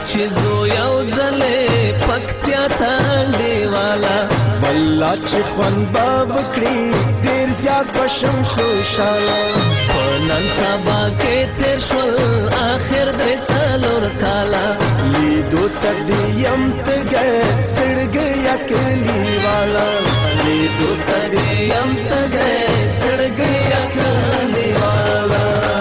چې زو یو ځلې پکتیا ته انډیواله والله چې خوند به وکړي ډېر زیات به شم خوشحاله په نن سبا کې تېر شول آخر درې څلور کاله لیدو ته دې یم تږی زړګی یا کلیواله لیدو ته دې یم تږی زړګی یا کلیواله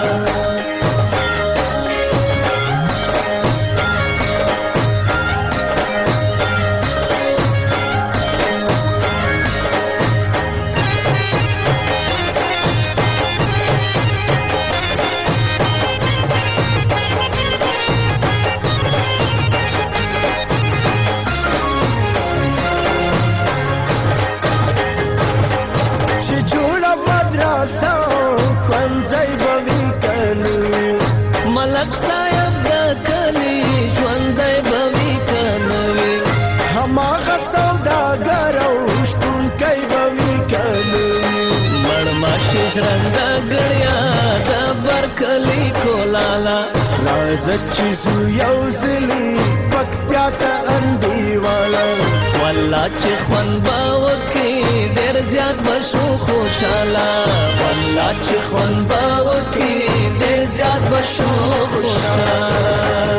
ملک صاحب د کلی ژوندی به وي که نه وي هماغه سوداګر او شپونکی به وي که نه وي مړماشي ژرنده ګړیا د برکلي کولاله راځه چې ځو یو ځلې پکتیا ته انډیواله والله چې خوند به وکړي ډېر زیات به شو خوشحاله والله چې خوند به وکړي ډېر زیات به شو خوشحاله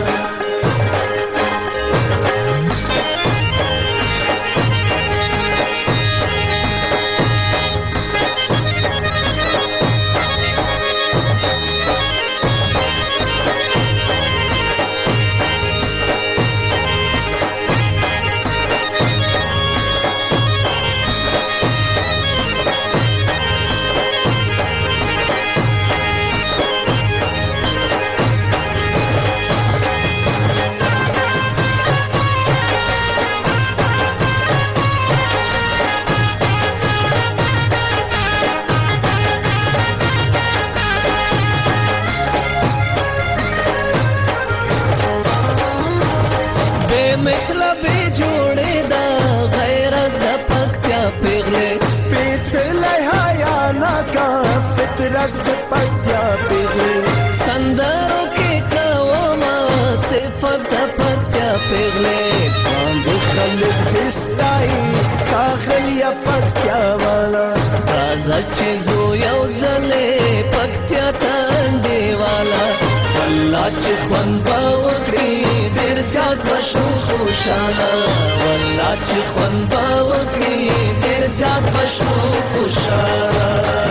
مثله بې جوړې ده غیرت د پکتیا پیغلې سپېڅلی حیا ناکه فطرت د پکتیا پیغلې سندرو کې کومه صفت د پکتیا پیغلې باندې خلک دې ستایي ښاغلیه پکتیا واله راځه چې زو یو ځلې پکتیا ته انډیواله والله چې خوند به وکړي ډېر زیات به شو خوشحاله والله چې خوند به وکړي ډېر زیات به شو خوشحاله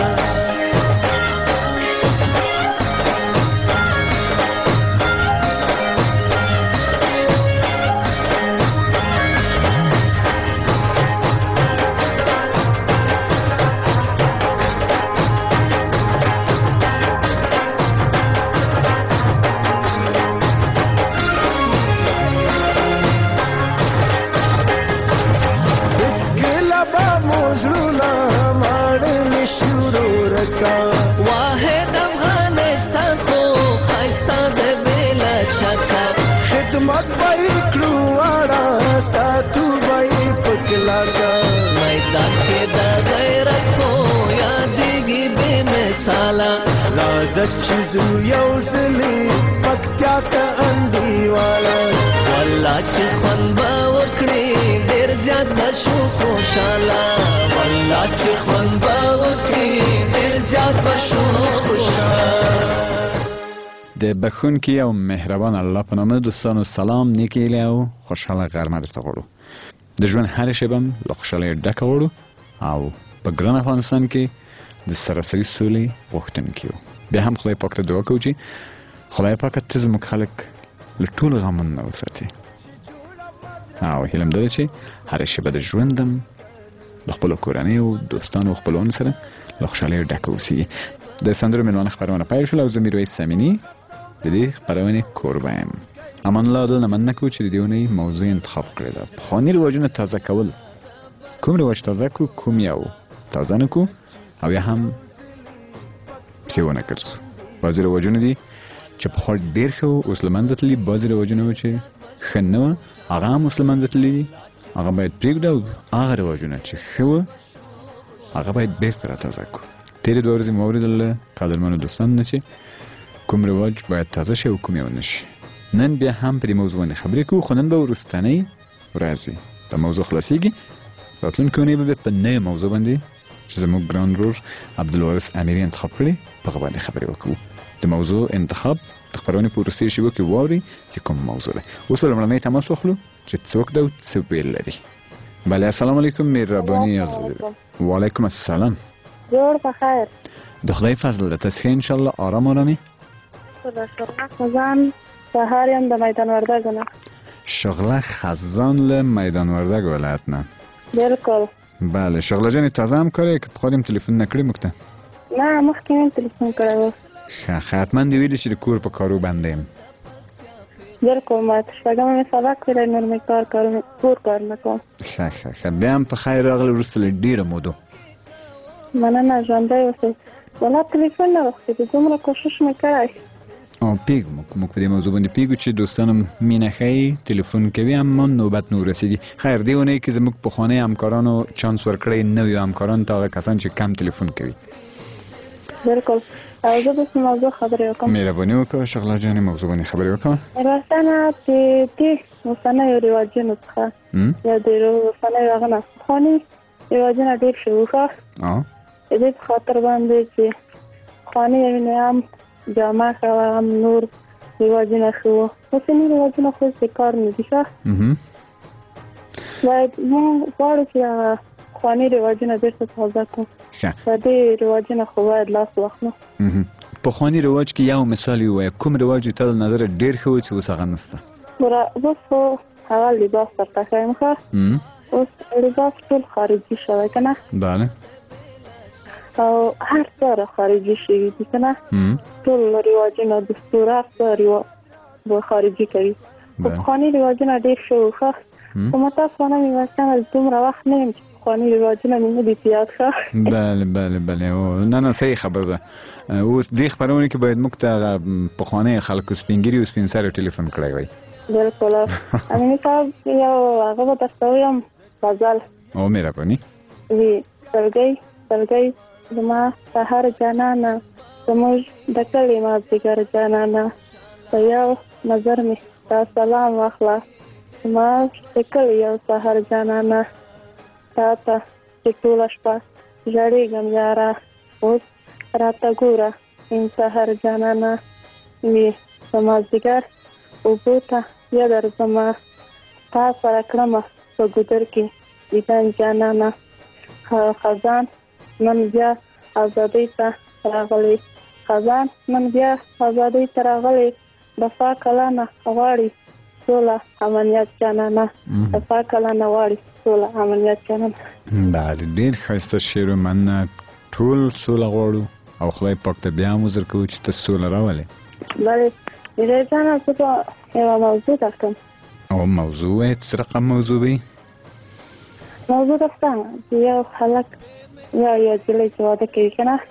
واحد افغانستان خو ښایسته د بېله شکه خدمت به یې کړو واړه ساتو به یې په کلاکه میدان کې د غیرت خو یادېږي بې مثاله راځه چې ځو یو ځلې پکتیا ته انډیواله والله چې خوند به وکړي ډېر زیات به شو خوشحاله والله چې خوند به وکړي ډېر زیات به شو خوشحاله د بخښونکي او مهربان الله په نامه دوستانو سلام نیکې هیلې او خوشحاله غرمه درته غواړو د ژوند هرې شېبه هم له خوشحالۍ ډکه غواړو او په ګران افغانستان کې د سراسري سولې غوښتونکي یو بیا هم خدای پاک ته دعا کوو چې خدای پاک ته زموږ خلک له ټولو غمونو نه وساتي او هیله مې ده چې هرې شېبه د ژوند هم د خپلو کورنیو دوستانو او خپلوانو سره له خوشحالیو ډکه اوسېږي د سندرو مېلمانه خپرونه پیل شول او زه میرویس سامیني د دې خپرونې کوربه یم امان الله عادل نه مننه کوو چې د دې اونۍ موضوع انتخاب کړې ده پخواني رواجونه تازه کول کوم رواج تازه کو کوم یو تازه نه کو او یا هم پسې ونه ګرځو بعضې رواجونه دي چې پخوا ډېر ښه و اوس له منځه تللي بعضې رواجونه و چې ښه نه وه هغه هم اوس له منځه تللي دي هغه باید پرېږدو او هغه رواجونه چې ښه وه هغه باید بېرته راتازه کړو تېرې 2 ورځې مې واورېدل له قدرمنو دوستانو نه چې کوم رواج باید تازه شي او کوم یې ونه شي نن بیا هم په دې موضوع باندې خبرې کوو، خو نن به وروستنۍ ورځ وي. دا موضوع خلاصېږي، راتلونکې اونۍ به بیا په نوې موضوع باندې چې زموږ ګران ورور عبدالوارث امیري انتخاب کړې په هغه باندې خبرې وکړو. د موضوع انتخاب د خپرونې په وروستیو شېبو کې واورئ چې کوم موضوع ده. اوس به لومړنی تماس واخلو چې څوک ده او څه ویل لري. بله، السلام علیکم مهرباني. وعلیکم السلام. جوړ په خیر. د خدای فضل ده. تاسو ښه انشاءالله آرام آرامي؟ خزان سهار یم د میدان وردګ نه. شغله خزان له میدان وردګ ولایت نه. بالکل. بله شغله جان تازه هم کاری که پخوا دې هم تلیفون نه کړی موږ ته؟ نه مخکې مې تلیفون کړی و. ښه حتما دې ویلي چې د کور په کارو بنده یم. بالکل ما شپږمه مې سبق ویلی، نور مې کور کار نه کوم. ښه بیا هم په خیر راغلی وروسته له ډېره مودو. مننه، ژوندی اوسئ. ولا تلیفون نه واخیستې، دومره کوشش مې کړی. پیږو موږ په دې موضوع باندې پیږو چې دوستانم مینه ښیي، تلیفون کوي اما نوبت نه ورسېږي. خیر دې اونۍ کې زموږ پخواني همکارانو چانس ورکړی نویو همکارانو ته، هغه کسان چې کم تلیفون کوي. بالکل. او زه به موضوع خبرې وکړم. مهرباني وکړه شغله جانې، موضوع باندې خبرې وکړه. راستنه د دې اوسنیو رواجونو څخه یا د اوسنیو هغه نه پخواني رواجونه ډېر شوي ښه. د دې په خاطر باندې چې پخواني هم جامه ښه وه، هم نور رواجونه ښه وو. اوسني رواجونه خو هېڅ کار نه دي ښه. باید موږ غواړو چې هغه پخواني رواجونه بېرته تازه کړو. د دې رواجونه خو باید لاس واخلو. پخواني رواج کې یو مثال ووایه، کوم رواج ته د نظره ډېر ښه و چې اوس هغه نشته؟ اوس خو هغه لباس درته ښیم ښه. اوس لباس ټول خارجي شوی که نه؟ بله. او هر څه خارجي شوي دي که نه؟ ټول رواجونه دستور هر څه خارجي کوي. خو پخواني رواجونه ډېر شوي ښه. خو ما تاسو ونه مې مثلا دومره وخت نه یم چې پخواني رواجونه مې نه دي په یاد ښه. بله نه صحیح خبره ده. اوس دې خپرونې کې باید موږ ته پخواني خلکو سپین ږیري او سپین سرو ټلیفون کړی وای. بالکل. امیني صاحب یو هغه به درته ووایم غزل. او مهرباني. وي سلګۍ زما سهار جانانه، زموږ د کلي مازدیګر جانانه، په یو نظر مې ستا سلام واخله، زما د کلي یو سهار جانانه، تا ته چې ټوله شپه ژړېږم یاره، اوس راته ګوره این سهار جانانه، وي د مازدیګر اوبو ته یا درځمه، تا سره کړمه په ګودر کې دیدن جانانه، خزان نن بیا ازادۍ ته راغلی، خزان نن بیا ازادۍ ته راغلی، دفاع کلانه غواړي سوله امنیت جانانه، دفاع کلانه غواړي سوله امنیت جانانه. بله ډېر ښایسته شعر و. مننه. ټول سوله غواړو او خدای پاک ته بیا هم عذر کوو چې ته سوله راولې. بله میرا جانه، زه به یوه موضوع درکړم. او موضوع وایې؟ څه رقم موضوع وي؟ موضوع درته چې یو هلک یا یو نجلۍ چې واده کوي که نه،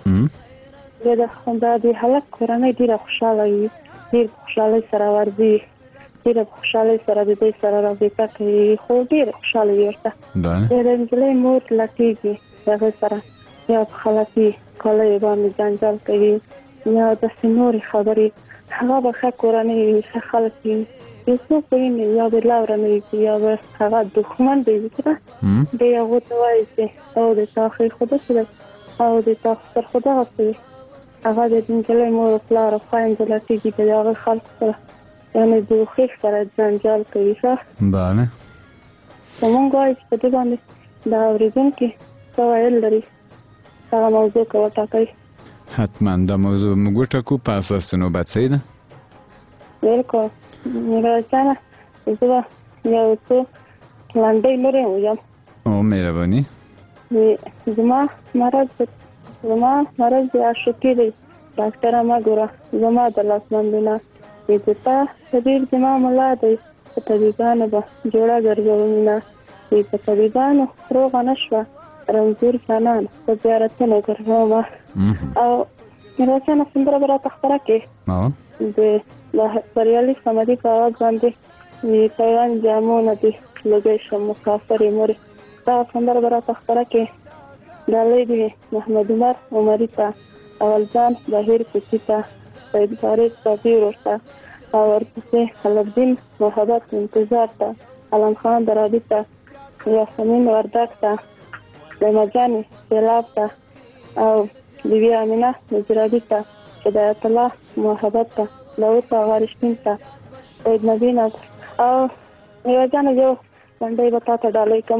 بیا د هلک کورنۍ ډېره خوشحاله وي، ډېر په خوشحالۍ سره ورځي، ډېره په خوشحالۍ سره د دوی سره رابطه کوي، خو ډېر خوشحاله وي ورته. بیا د نجلۍ مور لټېږي د هغې سره، یا په خلطي کالیو باندې جنجال کوي، یا داسې نورې خبرې. هغه به ښه کورنۍ وي، ښه خلک وي، یو څوک به ویني یا به لوره نه وي یا به هغه دښمن به وي که نه، دی هغو ته وایي چې او د تا ښې خو داسې ده او د تا سر خو دغسې وي. هغه د نجلۍ مور او پلار او خویندې لټېږي د هغې خلکو سره، یعنې د وښې سره جنجال کوي ښه. بله. خو مونږ وایو چې په دې باندې د اورېدونکي څه ویل لري هغه موضوع که وټاکئ. حتما دا موضوع موږ وټاکو په اساس د نوبت صحیح ده؟ بالکل. میرویس جانه، زه به یو څو لنډۍ نورې ووایم. او مهرباني. زما مرض د عاشقي دی، ډاکټره مه ګوره زما د لاس بندونه، د تا طبیب زما ملا دی، په طبیبانو به جوړه ګرځوو مینه، په طبیبانو روغه نه شوه رنځور جانان، په زیارتونو ګرځومه. او میرویس جانه سندره به راته خپره کړې د بریالي صمدي په اواز باندې، پیوند جامونه دي لږی شم مسافرې مورې، دغه سندره به راته خپره کړې. ډالۍ دي محمد عمر عمري ته، اولجان بهیر کوچي ته، سید فارس صافي ورور ته، और ورپسې الدین محبت انتظار ته علم خان درابي ته یاسمین وردګ ته لیما جانې سیلاب ته او بیبي امینه نجرابي ته هدایت الله محبت ته داود آغا رشتین ته سید نبی نظر او میوه جانه یو لنډۍ به تا ته ډالۍ کړم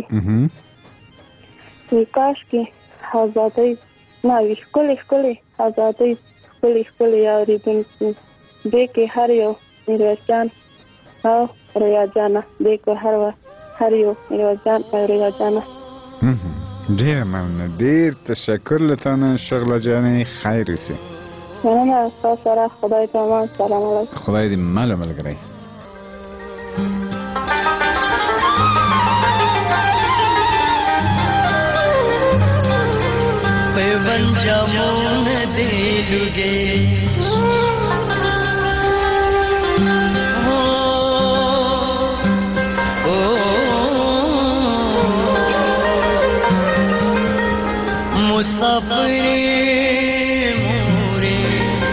چې کاشکې ازادۍ نه وي ښکلې ښکلې ازادۍ ښکلې ښکلې اورېدونکي دې کې هر یو میرویس جان او ریا جانه دې کې هر یو میرویس جان او ریا جانه ډېر مننه ډېر تشکر له تا نه شغله جانې خیر اوسې مننه ستا سره خدای ته امان سلام علیکم خدای دې مل و ملګری پیون جامون دیلوگے مسافر موری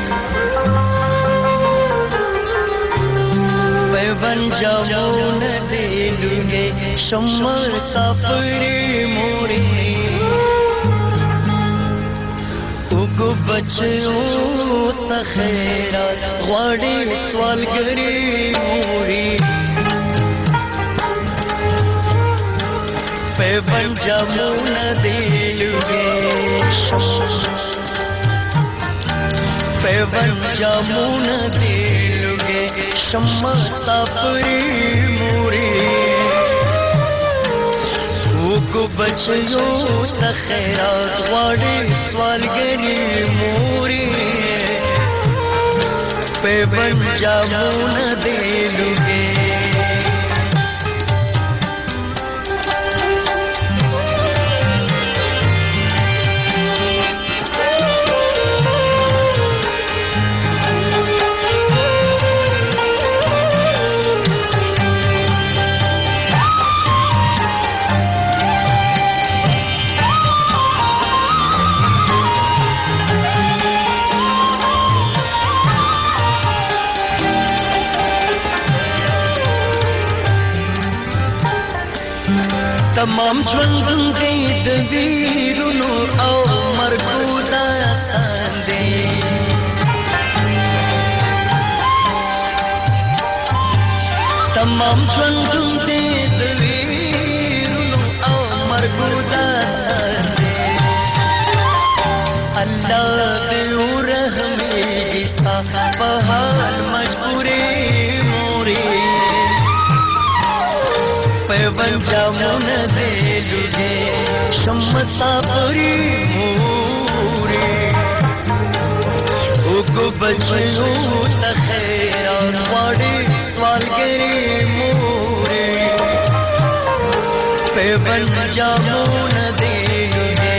پیون جامون دیلوگے شمر سافر موری کو بچو تخیرات غواړي سوالګری موري پیون جامون دیلوگے پیون جامون دیلوگے شمع سافری موری کو بچو تخیرات غواړي سوالګری موري پیون جامون دیلوگے تمام ژوندون دی د ویرونو او مرګو داستان دی تمام ژوندون دی د ویرونو او مرګو داستان دی الله دې ورحمېږي ستا په حال مجبورې مورې پیون جامون دیلوگے شمع سافری موری اوگو بچو تخیرات غواړي سوالګری موري پیون جامون دیلوگے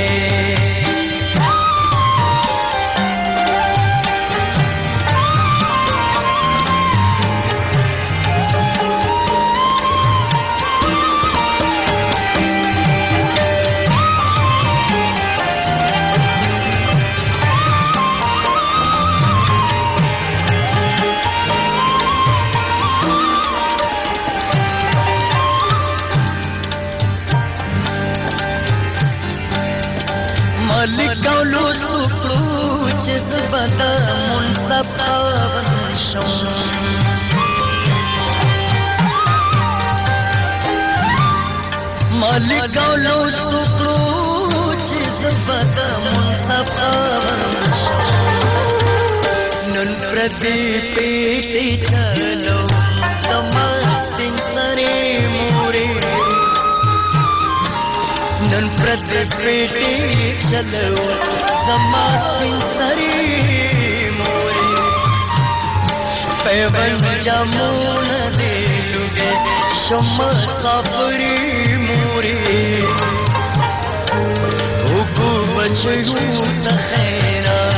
مالک اولوس وکړو چې زبدا منصف خاوند شم مالک اولوس وکړو چې زبدا منصف خاوند شم نن پردی پیټی چلو زما سپین سره مورې نن پردی پیټی چلو زما سپین سری موري پیون جامون دیلوگے شمع سافری موري اوگو بچو تخیرات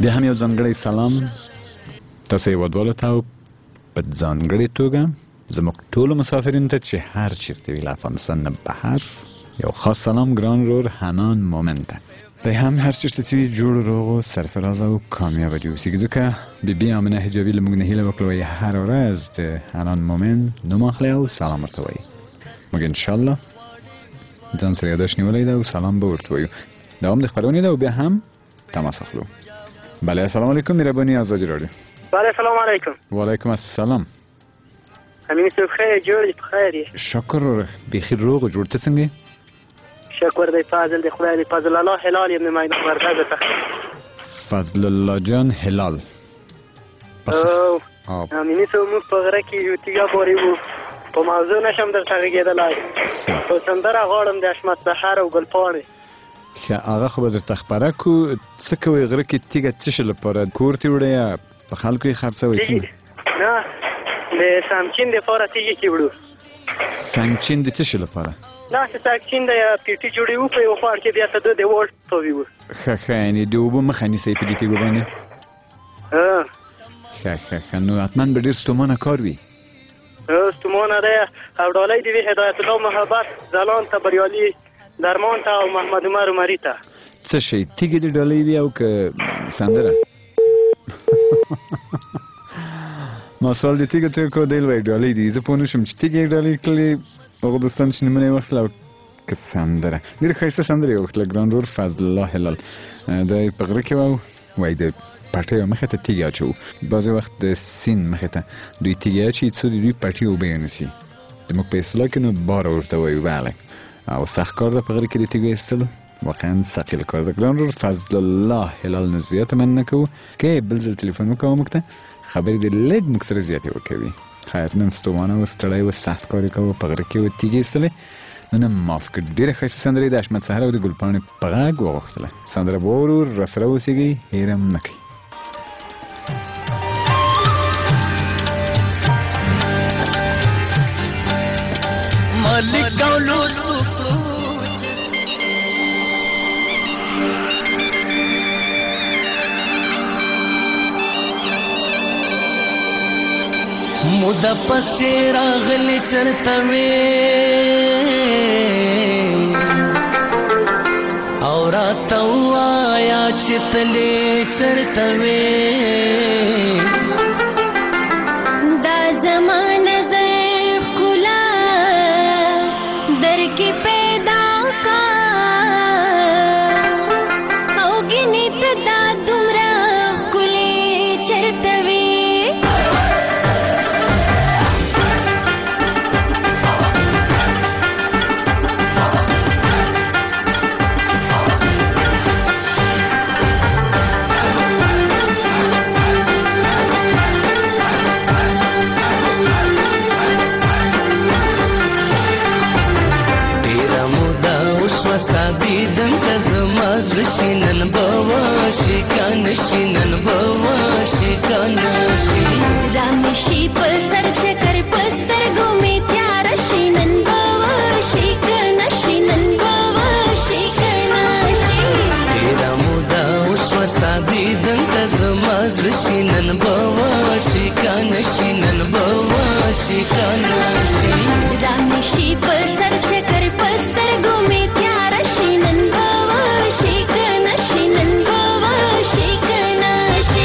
بیا هم یو ځانګړی سلام تاسو هیوادوالو ته او په ځانګړې توګه زموږ ټولو مسافرینو ته چې هر چیرته وي له افغانستان نه بهر یو خاص سلام ګران رور حنان مومن ته دی هم هر چیرته چې وي جوړ روغ او سرفراز او کامیابه دې اوسېږي ځکه بیبي آمنه حجابي له موږ نه هیله وکړه وایي هر ورځ د حنان مومن نوم اخلي او سلام ورته وایي موږ انشاءالله ځان سره یاداښت نیولی ده او سلام به ورته وایو دا هم د خپرونې ده او بیا هم تماس اخلو بله السلام علیکم مهرباني آزادي راډیو بله السلام علیکم وعلیکم السلام امین صاحب خیر جوړ دي په خیر یې شکر بیخي روغ جوړ ته څنګه شکر دی فضل دی خدای دی فضل الله هلال ابن میدان وردګ ته فضل الله جان هلال او امین صاحب موږ په غره کې یو تیګه بورې وو په موضوع نشم درته غږېدلی په سندره غواړم د حشمت سحر او ګلپاڼې ښه هغه خو به درته خپره کړو څه کوئ غره کې تیږه څه شي لپاره کور ته وړئ یا په خلکو یې خرڅوئ څنګه نه د سامچین دپاره تیږې کې وړو سنګچین د څه شي لپاره داسې سامچین د پیټي جوړوو په یو خواړ کې بیا ته د وولټ تووي ښه ښه یعنې د اوبو مخه نیسئ په دې تیږو باندې ښه نو حتما به ډېر ستومانه کار وي ستومانه دی او ډالۍ دې وي هدایت الله محبت ځلان ته بریالي درمان ته او محمد عمر عمري ته څه شی تیږې دې ډالۍ وي او که سندره ما سوال دې تیږه ترې کو دی وایي ډالۍ دي زه پوه نه شم چې تیږې یې ډالۍ کړلې هغه دوستان چې نومونه یې واخیستل او که سندره ډېره ښایسته سندره یې وکړله ګران رور فضل الله هلال دا یې په غره کې وه وایي د پټیو مخې ته تیږې اچوو بعضې وخت د سیند مخې ته دوی تیږې اچوي څو د دوی پټي اوبه ونیسي زموږ په اصطلاح کې نو باره ورته وایو بله او سخت کار ده په غره کې د تیږو ایستلو واقعا ثقیل کار ده ګران رور فضل الله هلال نه زیاته مننه کوو که بل ځل تلیفون وکوه موږ ته خبرې دې لږ موږ سره زیاتې وکوي خیر نن ستومانه و ستړی و سخت کار یې کوه په غره کې و تیږې ایستلې نو نه معاف کړ ډېره ښایسته سندره یې د حشمت سحر او د ګلپاڼې په غږ وغوښتله سندره به واورو راسره اوسېږئ هېر هم نه کوي مالک او لوستو مودا پسې راغلی چرته وې او راته ووایه چې تلې چرته وې دا زما نظر ښکلا در کې پیدا کا او ګینې ته دا دومره ښکلې چرته وې نن بواشي کانشي نن بواشي کانشي رامشي په سر چکر پستر ګومې تیار شي نن بواشي کانشي نن بواشي کانشي تیرا مودا اوس وستا دیدن ته زما زړه نن بواشي کانشي نن بواشي کانشي رامشي په سر چکر پستر ګومې تیار شي نن بواشي کانشي نن بواشي کانشي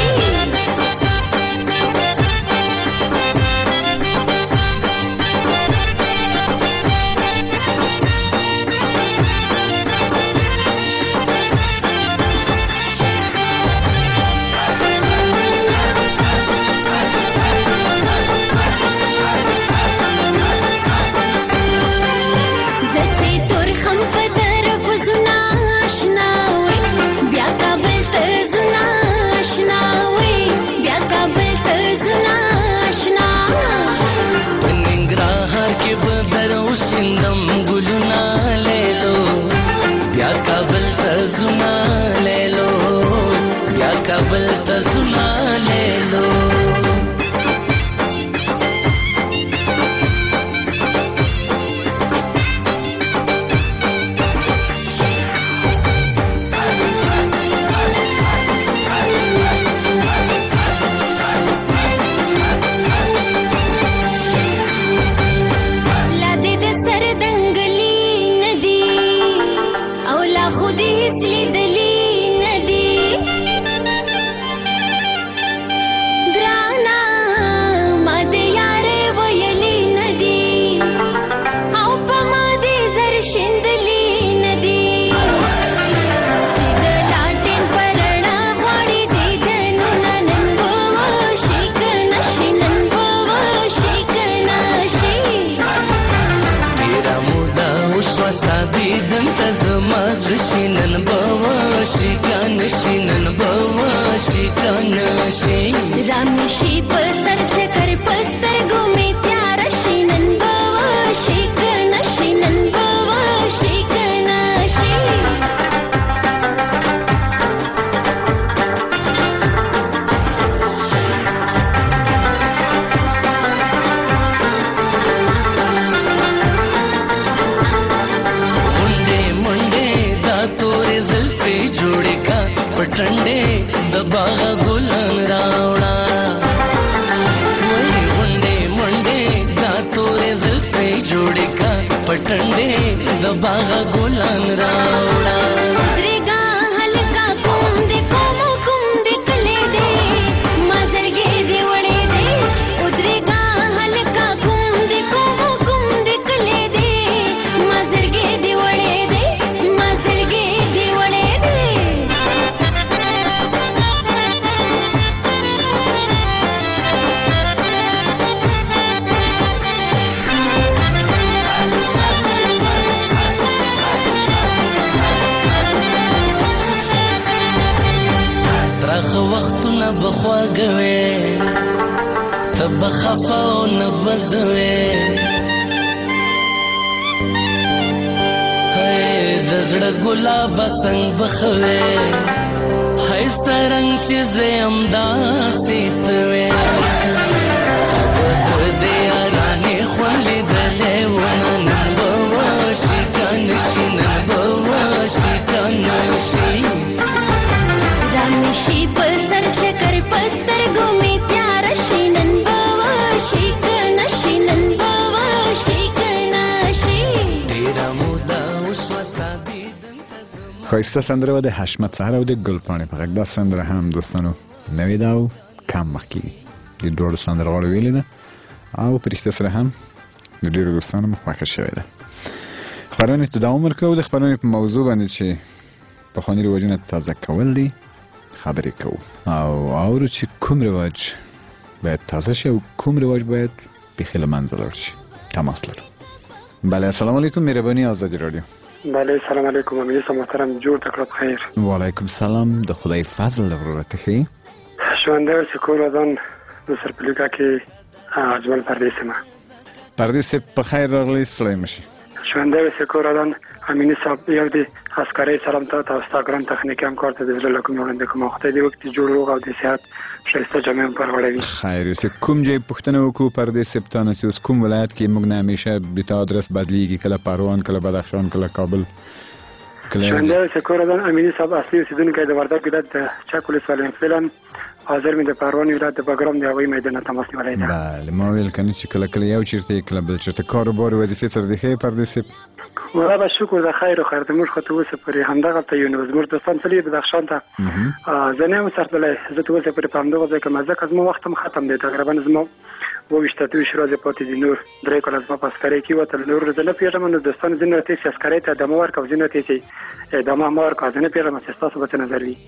نن به شي کنه شي رامشي په سر چکر پستر ګومې تیار شي نن به شي کنه شي نن به شي کنه شي پټنډې د باغ ګلان راوړه وای غونډې منډې دا تورې زلفې جوړې کا پټنډې د باغ ګلان راوړه درګه هلکا کوم دې کلې دې مازرګې دې وړې دې درګه هلکا کوم دې کلې دې مازرګې دې وړې دې مازرګې دې وړې دې وختونه بخواږوي ته بخفا او نه بزوي د زړه ګلاب څنګ بخوي هاي سرنګ چې زم داسې توي د یارانې خولې دلې ونه نن به شي کنه شي نن به شي کنه شي رامشي په سر چکر پستر ګومې تیار شي نن به شي کنه شي نن به شي کنه شي ډېره موده وشوه ستا دیدن ته زما ښایسته سندره وه د حشمت سهر او د ګلپاڼې په غږ. دا سندره هم دوستانو نوې ده او کم مخکې د دواړو سندرغاړو ویلې ده او په رښتیا سره هم د ډېرو دوستانو خوښه شوې ده. خپرونې ته دوام ورکوو. د خپرونې په موضوع باندې چې پخواني رواجونه تازه کول دي خبرې کوو او اورو چې کوم رواج باید تازه شي او کوم رواج باید بیخي له منځه لاړ شي. تماس لرو. بله السلام علیکم. مهرباني آزادی رادیو. بله سلام علیکم. امیر محترم جور تکرار بخیر. و علیکم سلام. د خدای فضل ضرورت خی شونده سکور ازان د سرپلیکا کې اجمل پردیس ما پردیس په خیر راغلی. سلام شي. شونده سکور ازان امینی صاحب یو دی اسکرای سلام ته تاسو ګران تخنیکی همکار ته د زړه کوم وړاندې کوم خدای دې وخت جوړ روغ او د صحت شایسته جامع پر وړوي. خیر اوسه کوم ځای پښتنه وکړو پردیس سپتانه سی اوس کوم ولایت کې موږ نه همیشه بیت ادرس بدلیږي کله پروان کله بدخشان کله کابل کله شونده سکور ازان امینی صاحب اصلي اوسیدونکی د وردګ ولایت د چاکولی سالم فلن حاضر می د پروان ولایت د بګرام د هوایي میدان تماس نیولای دی. بله ما ویل کنه چې کله کله یو چیرته کله بل چیرته کاروبار وظیفه سره دی خې پردیس والله به شکر د خیر او خیر ته موږ خو ته اوسه پرې همدغه ته یو نو زموږ دوستان تللی بدخشان ته زه نه وسرتلای زه ته اوسه پرې په همدغه ځای کې مزه که زما وخت هم ختم دی تقریبا زما 22 ورځې پاتې دي نور 3 کاله زما په عسکرۍ کې وتل نور زه نه پېژنم نو دوستان ځینې ته چې عسکرۍ ته ادامه ورکړه ځینې ته چې ادامه مه ورکړه زه نه پېژنم چې ستاسو به څه نظر وي.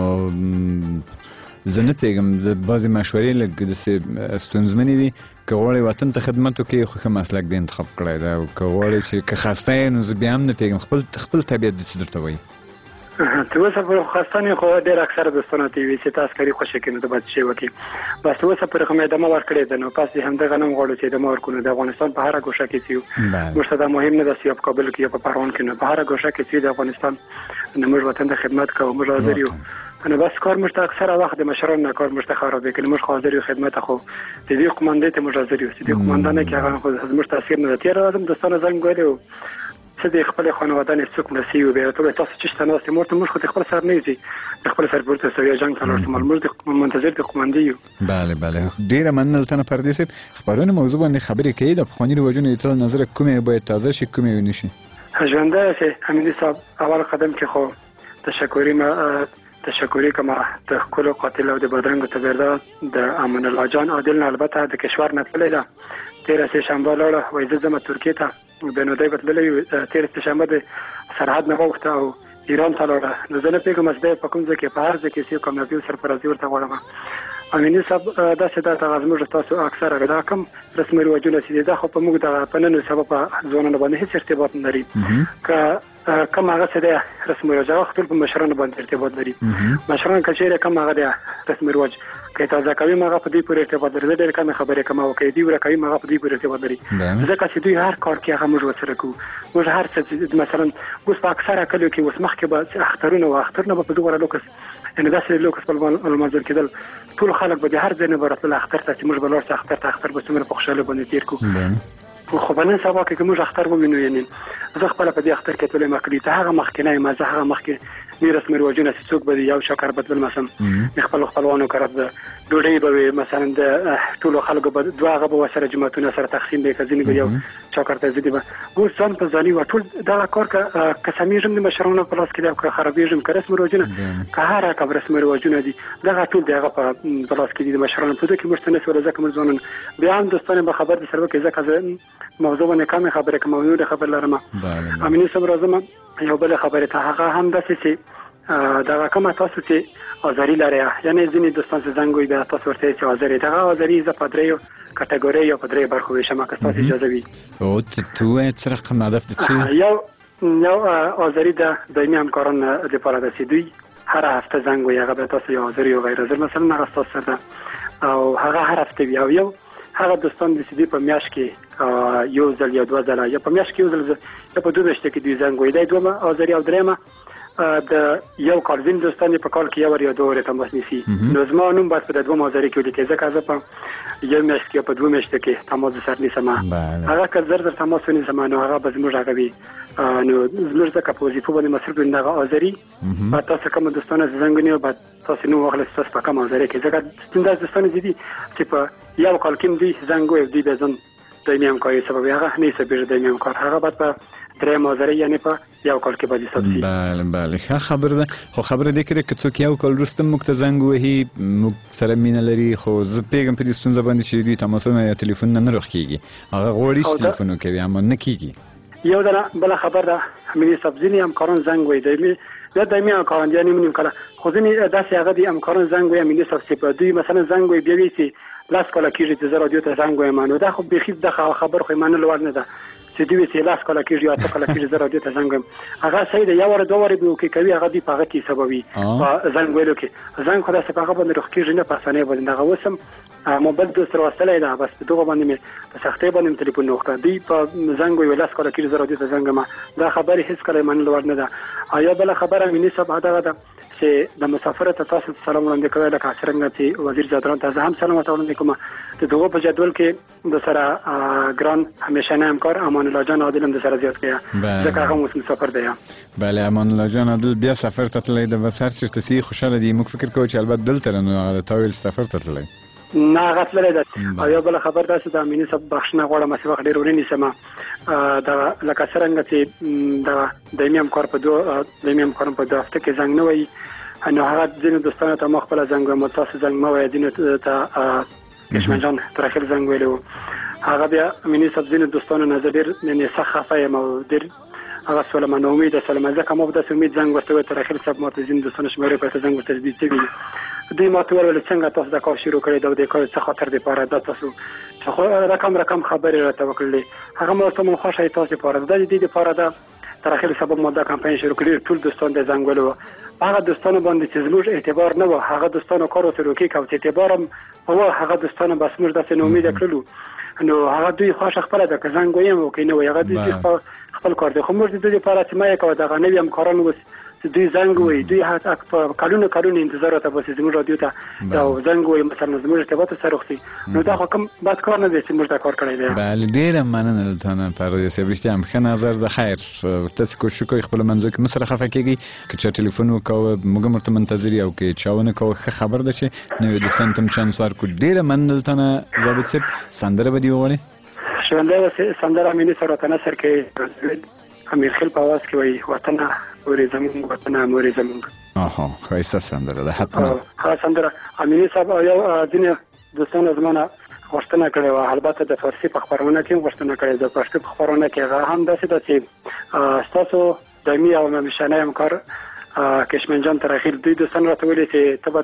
نو زه نه پوهېږم د بعضې مشورې لږ داسې ستونزمنې دي که غواړې وطن ته خدمت وکړې خو ښه مسلک دې انتخاب کړی دی او که غواړې چې که خسته یې نو زه بیا هم نه پوهېږم خپل طبیعت دې څه درته وایي. ته اوسه پورې خو خسته نه یې خو ډېر اکثره دوستانو ته وي چې ته عسکري خوښه کړي نو ته باید څه وکړي بس اوسه پورې خو مې ادامه ورکړې ده نو پس دې همدغه نه هم غواړو چې ادامه ورکړو نو د افغانستان په هره ګوشه کې چې یو موږ ته دا مهم نه ده چې یا په کابل کې یا په پروان کې نو په هره ګوشه کې چې د افغانستان نو موږ وطن ته خدمت کوو موږ حاضر یو نو بس کار موږ ته اکثره وخت د مشرانو نه کار موږ ته خرابې کړي موږ حاضر یو خدمت خو د دې قومندان ته موږ حاضر یو چې د قومندان کې هغه خو زموږ تاثیر نه تیر راځم دوستانو زنګ ویلو څه د خپل خانواده نه څوک نسی او بیا ته تاسو چې ستناست مرته موږ خو خپل سر نه یزي خپل سر پورته سوي جنگ تلل سمال موږ منتظر د قومندان یو. بله بله ډیره مننه تنه پردیس خبرونه موضوع باندې خبرې کوي د افغاني رواجونو تل نظر کومه باید تازه شي کومه ونی شي. ژوندۍ سه امینی صاحب اول قدم کې خو تشکری کما د کلو قاتل او د بدرنګ تبردا د امن الله جان عادل البته د کشور نه تللی ده 13 شنبه لاړه وای زه زما ترکیه ته د نو دی بدللی 13 شنبه د سرحد نه وخت او ایران ته لاړه نو زه نه پیګم چې په کوم ځای کې په هر ځای کې سی کوم نبی سرپرازي ورته غواړم. امینی صاحب دا څه د تغزمر تاسو اکثره غدا کم رسمي رواجونه چې دا خو په موږ د پننو سبب ځوانانو باندې هیڅ ارتباط نه لري که کوم هغه څه دی رسم رواج هغه خپل په مشرانو باندې ارتباط لري. مشران که چیرې کوم هغه دی رسم رواج که تازه کوي هغه په دې پورې ارتباط لري. ډېر کم خبرې کوم او که دې ور کوي هغه په دې پورې ارتباط لري. ځکه چې دوی هر کار کې هغه موږ ورسره کوو. موږ هر څه مثلا اوس په اکثره کلیو کې اوس مخکې به اخترونه به په دغه لوکس ان داسې لوکس په المنظر کېدل ټول خلک به د هر ځای نه به راتلل اختر ته چې موږ به لاړ شو اختر به څومره په خوشحالۍ باندې تېر کړو. خو په نن سبا کې موږ اختر ووینو یعنې زه خپله په دې اختر کې تللی ما کړي ته هغه مخکې نه یم زه هغه مخکې دې رسم رواجونه چې څوک به د یو شکر بدل مثلا د خپلو خپلوانو کره د ډوډۍ به وي مثلا د ټولو خلکو به دوه هغه به ورسره جوماتونه سره تقسیم دی که ځینې به یو چاکر ته ځي به اوس ځان په ځاني وه ټول دغه کار که سمیږم د مشرانو په لاس کې دی او که خرابېږم که رسم رواجونه که هر رقم رسم رواجونه دي دغه ټول د هغه په لاس کې دي د مشرانو په دې کې موږ ته نه سوله ځکه موږ ځوانان بیا هم دوستان به خبر دي سره وکړي ځکه زه موضوع باندې کمې خبرې کوم او نورې خبرې لرم. امیني صاحب راځم یو بله خبرې ته هغه هم داسې چې دغه کومه تاسو چې آذري لرئ یعنې ځینې دوستان چې زنګ وایي بیا تاسو ورته چې آذري دغه آذري زه په دریو کټګورۍ یا په درې برخو ویشم که ستاسو اجازه وي. او ته ووایې څه رقم هدف د څه یو آذري د دایمي همکاران دپاره ده چې دوی هر هفته زنګ وایي هغه به تاسو یا آذري یا غیر آذري مثلا هغه ستاسو سره ده او هغه هر هفته وي او یو هغه دوستان د سیدی په میاشت کې یو ځل یا دوه ځله یا په میاشت کې یو ځل یا په دوه میاشتو کې دوی زنګ وایي دا دومره آذري او درېیمه د یو کال ځینې دوستان په کال کې یو ور یا دوه ورې تماس نیسي نو زما نوم باید په د دوه آذري کې ولیکئ ځکه زه په یو میاشت کې په دوه میاشتو کې تماس سره نیسم هغه که زر تماس ونیسم نو هغه به زموږ هغه وي نو زموږ ځکه په وظیفو باندې مصروف یم دغه آذري بعد تاسو کوم دوستانه زنګ ونیو بعد تاسو نو واخلئ تاسو په کوم آذري کې ځکه څنګه دوستان دي چې په یو کال کې دوی زنګ وایي دوی به ځان دایمي همکاري سبب هغه نه سبب دایمي همکار هغه بعد په درې آذري یعنی په یو کال کې به حساب شي. بله ښه خبره ده خو خبره دې کړې که څوک یو کال وروسته موږ ته زنګ وهي موږ سره مینه لري خو زه پوهېږم په دې ستونزه باندې چې دوی تماسونه یا تلیفونونه نه روغ کېږي هغه غواړي چې تلیفون وکوي اما نه کېږي. یو بله خبر ده مینې صاحب ځینې همکاران زنګ وایي دایمي همکاران دي نیم کله خو ځینې داسې هغه دي همکاران زنګ وایي مینې صاحب چې په دوی مثلا زنګ وایي بیا وایي چې لاس کاله کېږي چې زه رادیو ته زنګ وایم نو دا خو بیخي دغه خبر خو یې منلو وړ نه ده چې دوی وایي چې لاس کاله کېږي یا اته کاله کېږي زه رادیو ته زنګ وایم هغه صحیح ده یو واره دوه وارې به وکړي کوي هغه دوی په هغه کې حسابوي په زنګ ویلو کې زنګ خو داسې په هغه باندې روغ کېږي نه په اسانۍ باندې دغه اوس هم موبایل دوست راوستلی ده بس په دغه باندې مې په سختۍ باندې مې تلیفون نه وکړه دوی په زنګ وایي لاس کاله کېږي زه رادیو ته زنګ یم دا خبرې هېڅکله یې منلو وړ نه ده. او یو بله خبره مینې صاحب دغه ده چې د مسافر ته تاسو سلام وړاندې کوئ لکه څرنګه چې وزیر زادران ته زه هم سلام ورته وړاندې کوم د دغو په جدول کې د سره ګران همیشنی همکار امان الله جان عادل هم د سره زیات کړی ځکه هغه اوس مسافر دی. بله امان الله جان عادل بیا سفر ته تللی ده بس هر چېرته چې خوشحاله دي موږ فکر کوو چې البته دلته نو هغه د تا ویل سفر ته تللی نه هغه تللی ده. او یو بله خبر داسې ده امیني صاحب بخښنه غواړم چې وخت ډېر ونیسم لکه څرنګه چې د دایمي همکار په دوه هفته کې زنګ نه وایي نو هغه ځینې دوستانو ته ما خپله زنګ وایم تاسو زنګ مه وایه ځینو ته کشمن جان ترخیل زنګ ویلی و هغه بیا امیني صاحب ځینو دوستانو نه زه ډېر سخت خفه یم او ډېر هغه سولم نو امیده سولم ځکه ما په داسې امید زنګ ورته وویل ترخیل صاحب ما ته ځینې دوستانو شمېرې په زنګ ورته دوی څه ویلي دوی ما ته وویل څنګه تاسو دا کار شروع کړی ده او د کار څه خاطر دپاره دا تاسو رقم خبرې راته وکړلې هغه ما ورته من خوښه تاسو دپاره دا د دې دپاره ده ترخیل صاحب ما دا کمپاین شروع کړی ټول دوستان د زنګ ویلو هغه دوستانو باندې چې زموږ اعتبار نه و هغه دوستانو کار ورته وکړي که اعتبار هم و هغه دوستانو بس موږ داسې ناامیده کړلو نو هغه دوی خوښه خپله ده که زنګ ویم او که نه وایي هغه دوی خپل کار دی خو موږ د دې دپاره چې مه یې کوه دغه نوي همکاران اوس دوی زنګ وایي دوی په کلونه انتظار راته باسي زموږ رادیو ته او زنګ وایي مثلا زموږ ارتباط سره وختي نو دا خو کوم بد کار نه دی چې موږ دا کار کړی دی. بله ډېره مننه له تا نه پردیس صاحب رښتیا هم ښه نظر ده خیر تاسې کوشش کوئ خپلو منځو کې مه سره خفه کېږئ که چا ټلیفون وکوه موږ هم ورته منتظر یو او که چا ونه کوه ښه خبر ده چې نوي دوستانو ته هم چانس ورکړو. ډېره مننه له تا نه ضابط صاحب سندره به دې وغواړې ژوندی سندره امیني صاحب راته نثر کوي امیر خیل په اواز کې وایي وطنه مورې زمونږ وطنه مورې زمونږ ښایسته سندره ده حتما ښه سندره امیني صاحب یو ځینې دوستانو زما نه غوښتنه کړې وه البته د فارسي په خپرونه کې هم غوښتنه کړې د پښتو په خپرونه کې هغه هم داسې ده چې ستاسو دایمي او همیشنی همکار کشمن جان ترخیل دوی دوستان راته ویلي چې ته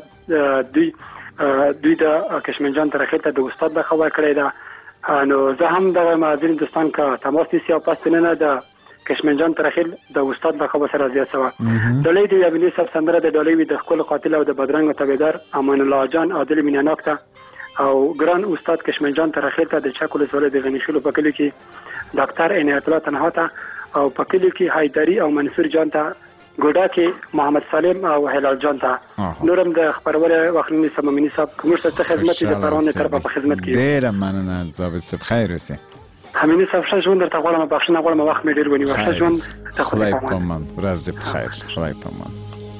به دوی د کشمن جان ترخیل ته د استاد دغه ورکړې ده نو زه هم دغه ځینې دوستان که تماس نیسي او پس نه د کشمن جان ترخیل د استاد لقب سره زیات شوه ډالۍ د یابلی صاحب سندره د ډالۍ وي د خپل قاتل او د بدرنګ تابعدار امان الله جان عادل میناناک ته او ګران استاد کشمن جان ترخیل ته د چاکول سره د غنیخلو په کلی کې ډاکټر عنایت الله تنها ته او په کلی کې حیدری او منصور جان ته ګوډا کې محمد سالم او هلال جان ته نورم د خبرونه وخلنی سممنی صاحب کوم څه خدمت د پرونه تر په خدمت کې ډیر مننه ضابط صاحب خیر اوسه همینی صاحب ښه ژوند درته غواړم بخښنه غواړم وخت مې ډېر ونیو ښه ژوند ته خدای پامان ورځ دې په خیر خدای پامان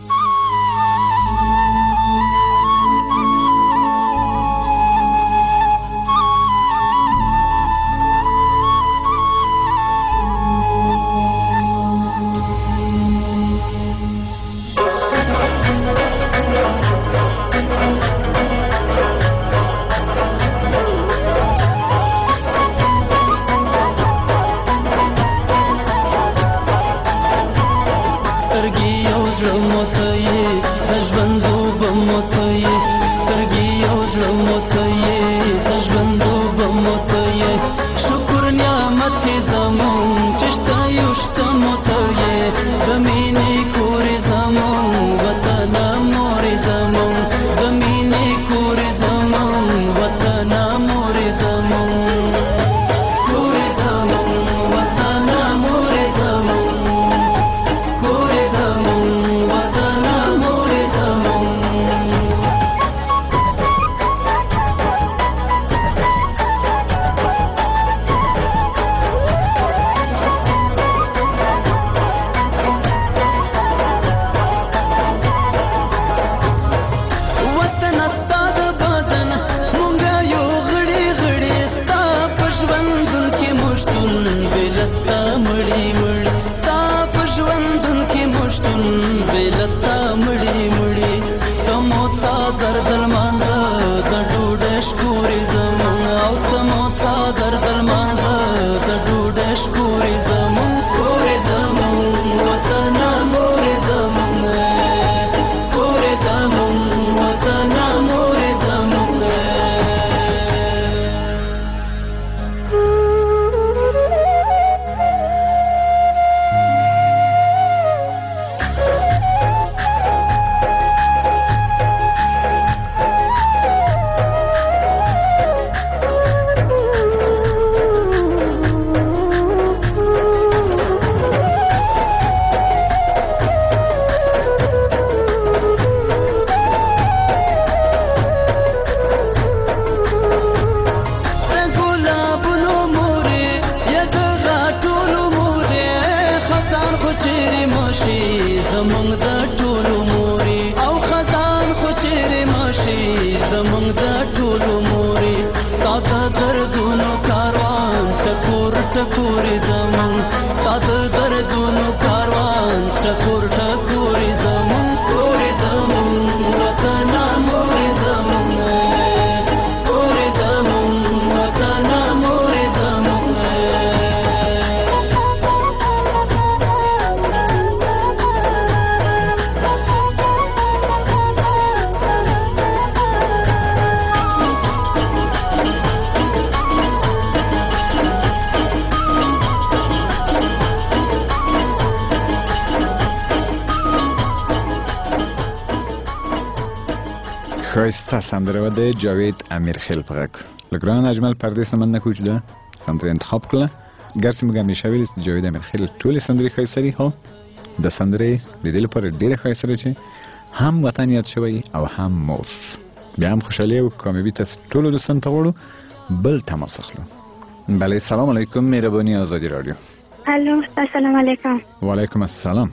خایسته سندره و ده جاوید امیرخیل پغک لگران اجمل پردیس من نکوچ ده سندره انتخاب کله گرچه مگم میشوید جاوید امیرخیل طول سندره خایستری ها ده سندره لیدل پر دیر خایستره چه هم وطن یاد شوی او هم مور بیا هم خوشحالی و کامیبی تست طول دوستان تغورو بل تماس اخلو بله سلام علیکم مهربانی آزادی رادیو الو السلام علیکم و علیکم السلام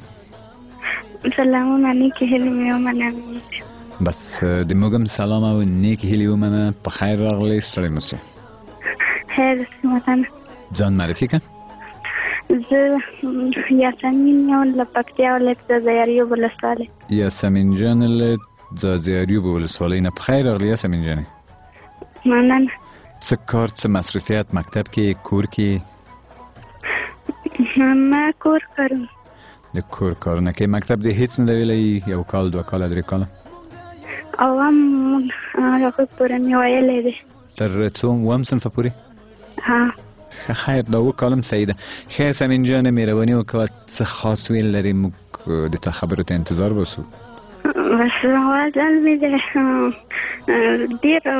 سلام نیکی هلی میومنم بس د موږم سلام او نیک هیلی ومنه په خیر راغلی ستړی مشه خیر وطن ځان معرفي که زه یاسمین یم له پکتیا ولایت د زیاریوب ولسوالۍ یاسمین جان له زیاریوب ولسوالۍ نه په خیر راغلی یاسمین جانې مننه څه کار څه مصروفیت مکتب کې کور کې ما کور کوم د کور کارونه کې مکتب دې هیڅ نه دی ویلی یو کال دوه کال درې کاله او هم هغه پورې مې ویلی دی تر څو اووم صنفه پورې ها خیر دا وکالم سیده. خیر سمین جان مهربانی وکړه څه خاص ویل لري موږ د تا خبرو ته انتظار وسو. بس ځل مې ډېر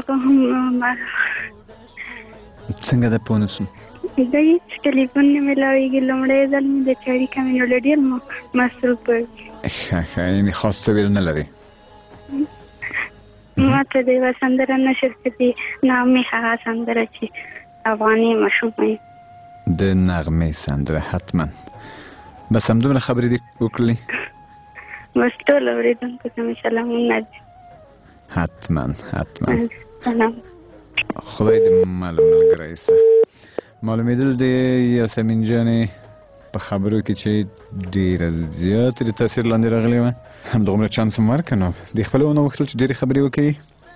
څنګه ده پوه نسوم. د هېڅ ټلیفون نه میلاویږي. لومړی ځل مې د چړي کمینو له ډېر مصروف وي. ښه یعنې خاص څه ویل نه لري. ما ته د یوه سندره نشر کړي نغمې هغه سندره چې افغاني مشهور وي د نغمې سندره حتما. بس همدومره خبرې دې وکړلې. بس ټول اورېدونکو ته مې سلامونه دي. حتما سلام. خدای دې معلوم ملګری سه. معلومېدل د یاسمین جانې په خبرو کې چې ډېره زیاته د تاثیر لاندې راغلې وه. همدغومره چانس هم ورکړه نو دې خپله ونه غوښتل چې ډېرې خبرې وکړي.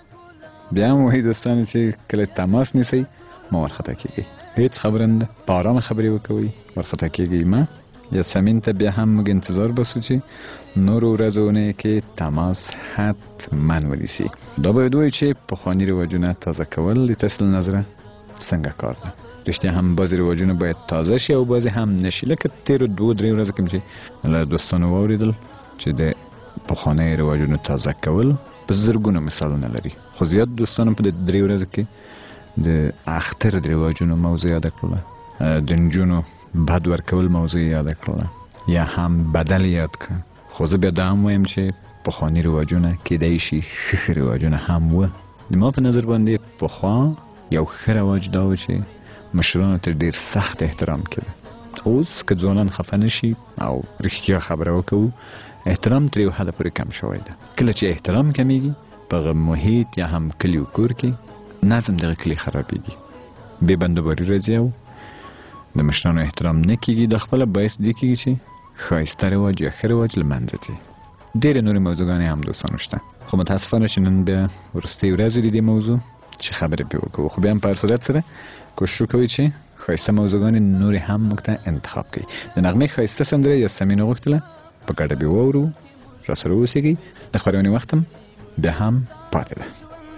بیا هم وایي دوستانو چې کله تماس نیسئ ما ورخطا کېږئ. هېڅ خبره نه ده، په ارامه خبرې وکوئ، ورخطا کېږئ مه. یاسمین ته بیا هم موږ انتظار بسو چې نورو ورځونه کې تماس حتما ونیسي. دا باید ووایو چې پخواني رواجونه تازه کول د تاسې له نظره څنګه کار ده؟ رښتیا هم بعضې رواجونه باید تازه شي او بعضې هم نشي. لکه تېرو 2-3 ورځو کې چې له دوستانو واورېدل چې د پخوانیو رواجونو تازه کول په زرګونو مثالونه لري. خو زیات دوستانو په 3 ورځو کې د اختر د رواجونو موضوع یاده کړله، د نجونو بد ورکول موضوع یاده کړله، یا هم بدل یاد کړه. خو زه بیا دا هم وایم چې پخواني رواجونه کیدای شي ښه رواجونه هم وه. د ما په نظر باندې پخوا یو ښه رواج دا و چې مشرانو ته ډېر سخت احترام کېده. اوس که ځوانان خفه نشي او رښتیا خبره وکړو احترام تر یو حده پورې کم شوی ده. کله چې احترام کمیږي په هغه محیط یا هم کلي و کور کې نظم دغه کلي خرابېږي، بې بندوباري راځي او د مشرانو احترام نه کېږي. دا خپله باعث دې کېږي چې ښایسته رواج یا ښه رواج له منځه ځي. ډېرې نورې موضوعګانې هم دوستانو شته، خو متاسفانه چې نن بیا وروستۍ ورځ دي دې موضوع چې خبرې پرې وکړو. خو بیا هم په هر صورت سره کوشش وکوئ چې ښایسته موضوعګانې نورې هم موږ ته انتخاب کړئ. د نغمې ښایسته سندره یاسمین غوښتله، په ګډه به واورو. راسره اوسېږئ. د خپرونې وخت هم بیا هم پاتې ده.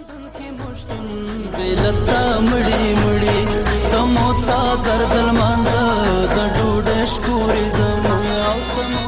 لتا مړی مړی تمو څا دردل مانده د ډوډۍ شکورې زمو او تمو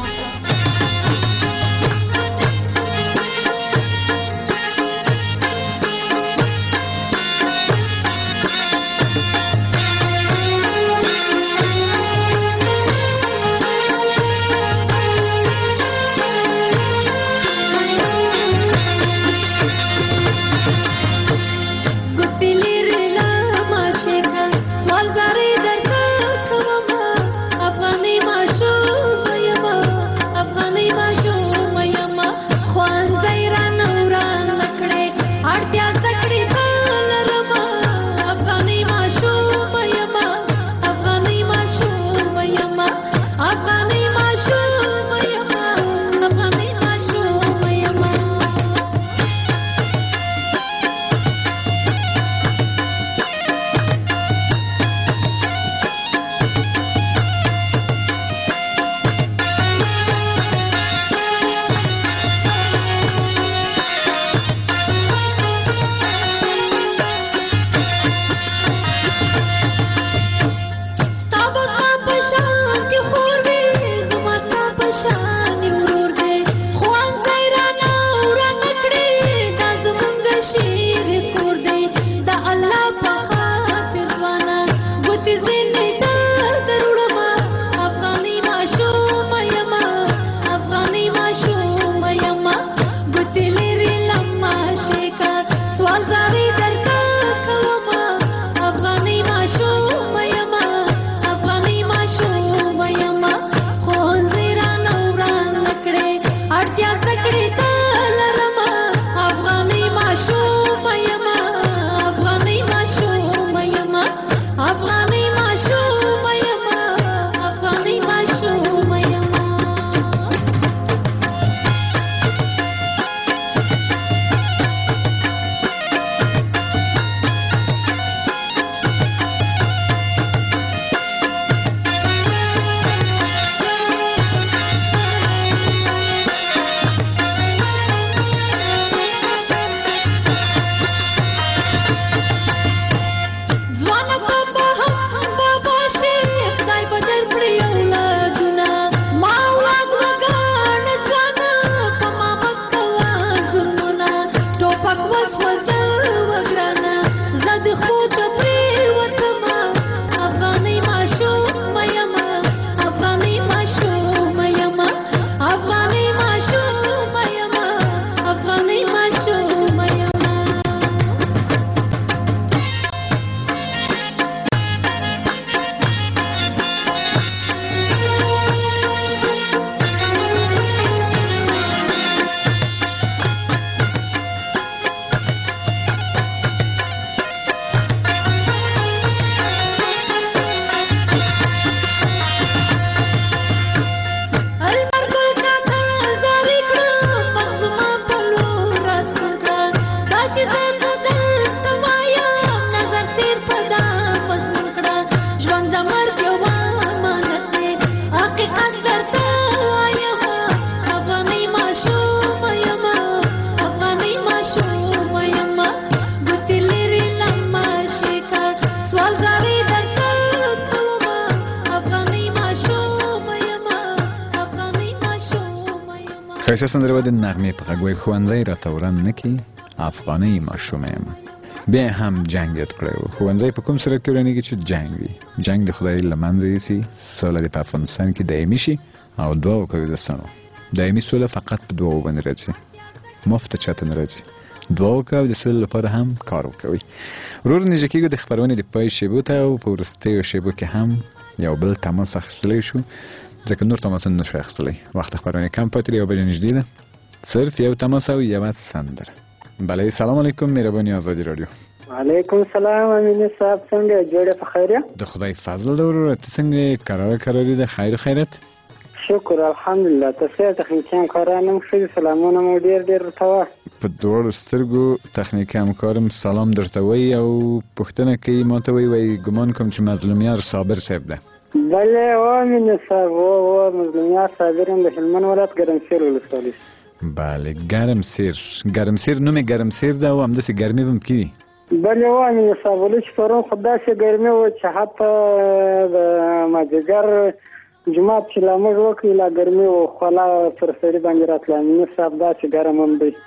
ښایسته سندره به د نغمې په غږ وایي ښوونځی راته وران نه کړي افغانۍ ماشومه یم. بیا هم جنګ یاد کړی و. ښوونځی په کوم سرک کې ورانېږي چې جنګ وي. جنګ د خدای له منځه یوسي، سوله دې په افغانستان کې دایمي شي او دعا وکړئ دوستانو. دایمي سوله فقط په دعاو باندې راځي، مفته چاته نه راځي. دعا وکړئ او د سولې لپاره هم کار وکوئ. ورور نږدې کېږو د خپرونې د پای شیبو ته او په وروستیو شیبو کې هم یو بل تماس اخیستلی شو، ځکه نور تماسونه نشو اخیستلی. وخت خپرونې کم پاتې دی، یو بل نږدې ده، صرف یو تماس او یوه سندره. بله سلام علیکم، مهرباني آزادي رادیو. وعلیکم السلام امین صاحب، څنګه جوړه په خیر یې؟ د خدای فضل ده ورور، ته څنګه کراري ده؟ خیر خیرت؟ شکر الحمدلله. تاسو تخنیکي همکاران هم ښه، سلامونه مو ډېر ورته وایه. په دواړو سترګو تخنیکي همکارم سلام درته وایي او پوښتنه کوي ماته وایي ګمان کوم چې مظلومیار صابر صاحب ده. بله و امین صاحب، و مظلومیار صابر هم د هلمند ولایت ګرمسیر ولسوالۍ. بله ګرمسیر نوم یې ګرمسیر ده او همداسې ګرمي به هم کېږي. بله و امین صاحب، ولې چې پرون خو داسې ګرمي وه چې حتی د مازدیګر جماعت چې لا موږ وکړي لا ګرمي و، خوله پر سړي باندې راتله. امین صاحب داسې ګرم هم دی.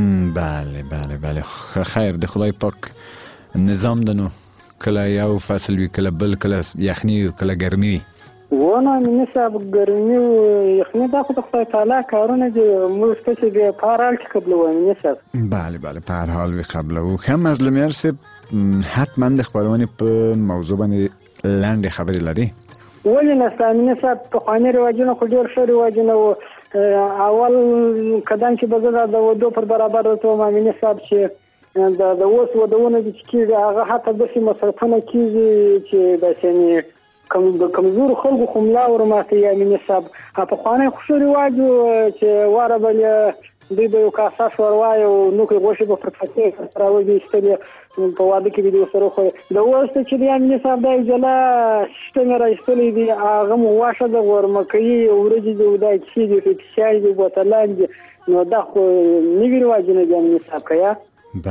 بله خیر د خدای پاک نظام ده، نو کله یو فصل وي، کله بل، کله یخني وي، کله ګرمي وي. ونه امین صاحب ګرمي و یخني دا خو د خدای تعالی کارونه دي، موږ ستاسې په هر حال کې قبلوو امین صاحب. بله په هر حال وي قبلوو. ښه مظلومیار صاحب، حتما د خپرونې په موضوع باندې لنډې خبرې لري؟ ولې نه امین صاحب، پخواني رواجونه خو ډېر ښه رواجونه وو. اول قدم چې به زه د ودو پر برابر درته وایم امین صاحب چې د اوس ودونه دي چې کېږي هغه حتی داسې مصرفونه کېږي چې داسې د کمزورو خلکو خو ملا ورماتوي امین صاحب. پخوانی خو ښه رواج و چې واره به دوی به یو کاسه شوروا او نوکې غوښې به پر فتې راوځي ایستلې په واده کې به دې ورسره وخورې. د اوس ته چې دی امین صاحب دا یو جلا سیسټم یې را ایستلی دی، هغه مو واښه ده، غورمکۍ، وریجې دي، دا کیسې دي، پیپسیان دي، بوتلان دي. نو دا خو نوي رواجونه دي امین صاحب که یا؟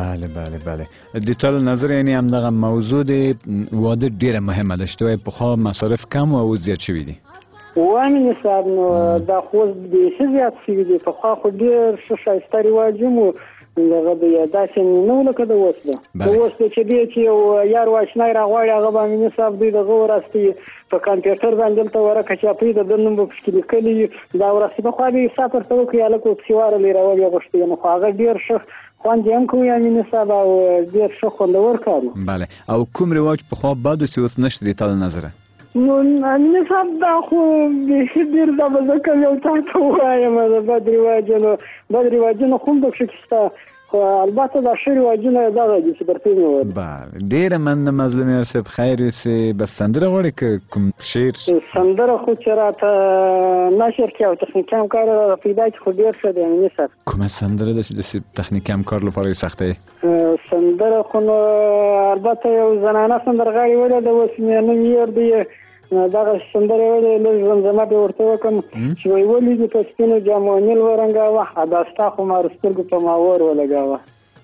بله د ټول نظر یعنی همدغه موضوع د واده ډیره مهمه ده چې پخوا مصارف کم او زیات شوي دي. و امین صاحب نو دا خو اوس بیخي زیات شوي دي. پخوا خو ډېر ښه ښایسته رواج هم و، دغه داسې نه و لکه د اوس ده. د اوس دی چې دی چې یو یار واشنای راغواړي هغه به امین صاحب دوی دغه ورستوي په کمپیوټر باندې دلته ورکه چاپوي، د ده نوم به پکې لیکلی وي، دا ورستوي. پخوا به یې حساب ورته وکړي هلک ورپسې وارلی راول یې غوښتي، نو خو هغه ډېر ښه خوند هم کوي امین صاحب او ډېر ښه خوندور کار و. بله او کوم رواج پخوا بد و چې اوس نشته د تا له نظره؟ نو امین صاحب دا خو بیخي ډېر دا به زه کوم یو تا ته ووایم د بد رواجونه خو هم پکښې شته، خو البته دا ښه رواجونه دغه دي چې درته مې وویل. بله ډېره مننه مظلومیار صاحب، خیر اوسې. بس سندره غواړې که کوم شعر؟ سندره خو چې راته نشر کړي او تخنیکي همکار را پیدا کړي خو ډېر ښه دی امین صاحب. کومه سندره ده چې داسې تخنیکي همکار لپاره یې سخته یې؟ سندره خو نو البته یو زنانه سندرغاړې ویلې ده، اوس مې نوم یې دی دغه سندره ویلې، لږ زمزمه به ورته وکړم چې وایي ولې دې په سپینو جامو نیل ورنګاوه، دا ستا خمارو سترګو په ما اور ولګاوه.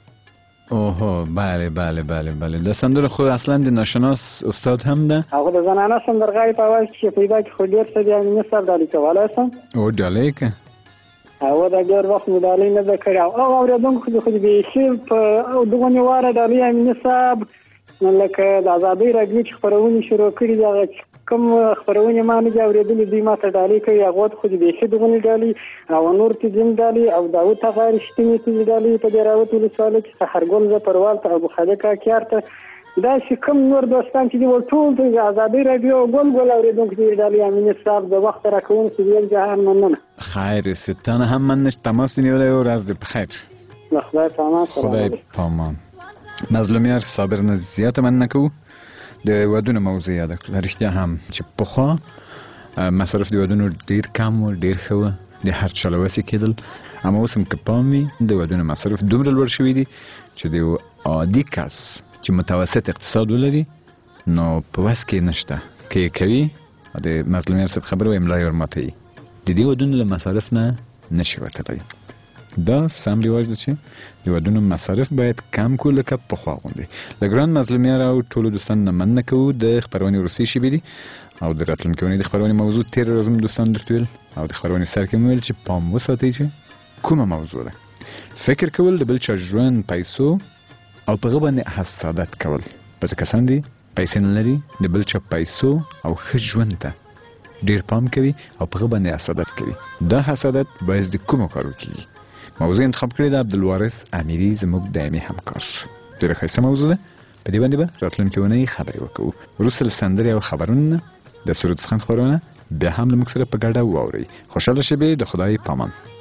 اوهو بله د سندره خو اصلا د ناشناس استاد هم ده؟ هغه د زنانه سندرغاړې په اواز کې پیدا کړي خو ډېر ښه دی امین صاحب. ډالۍ کولی شم؟ او ډالۍ که هغه دا ډېر وخت مې ډالۍ نه ده کړې او هغه اورېدونکو خو دې بیخي په دغونې واره ډالۍ امین صاحب لکه د ازادۍ راډیو چې خپرونې شروع کړي دي هغه کوم خپرونې ما نه دي اورېدلې، دوی ما ته ډالۍ کوي، هغو ته خو دې بیخي دغونې ډالۍ او نور ته ځینې ډالۍ او داود تغار شتمې ته دې ډالۍ په دې راوت ولسوالۍ کې سحرګل ظفروال ته او خالق کاکیار ته داسې کوم نور دوستان چې دي ټول ته د ازادۍ راډیو ګل اورېدونکو ته دې ډالۍ امین صاحب د وخت راکوونکي دې جهان مننه. خیر اوسې، تا نه هم مننه چې تماس دې نیولی و. ورځ دې په خیر. له خدای په امان. خدای په امان. مظلومیار صابر نه زیاته مننه کوو. د ودونو موضوع یاده کړه. رښتیا هم چې پخوا مصرف د ودونو ډېر کم و، ډېر ښه و، د هر چا له وسې کېدل. اما اوس هم که پام وي د ودونو مصرف دومره لوړ شوي دي چې د یو عادي کس چې متوسط اقتصاد ولري نو په وس کې نشته، که یې کوي د مظلومیار صاحب خبره وایم ملا یې ورماتوي. د دې ودونو له مصارف نه نشي وتلی. دا سم رواج ده چې د ودونو مصارف باید کم کو لکه پخوا غوندې. له ګران مظلومیار او ټولو دوستانو نه مننه کوو. د خپرونې وروستۍ شیبې دي او د راتلونکې اونۍ د خپرونې موضوع تېره ورځ هم دوستانو درته ویل او د خپرونې سر کې مو ویل چې پام وساتئ چې کومه موضوع ده؟ فکر کول د بل چا ژوند، پیسو او په هغه باندې حسادت کول. بعضې کسان دي پیسې نه لري، د بل چا پیسو او ښه ژوند ته ډېر پام کوي او په هغه باندې حسادت کوي. دا حسادت باعث د کومو کارو کېږي؟ موضوع انتخاب کړې ده عبدالوارث امیري، زموږ دایمي همکار. ډېره ښایسته موضوع ده، په دې باندې به راتلونکې اونۍ خبرې وکړو. وروسته له سندرې او خبرونو نه د سرود څخه خبرونه بیا هم له موږ سره په ګډه واورئ. خوشحاله شئ، د خدای پامان.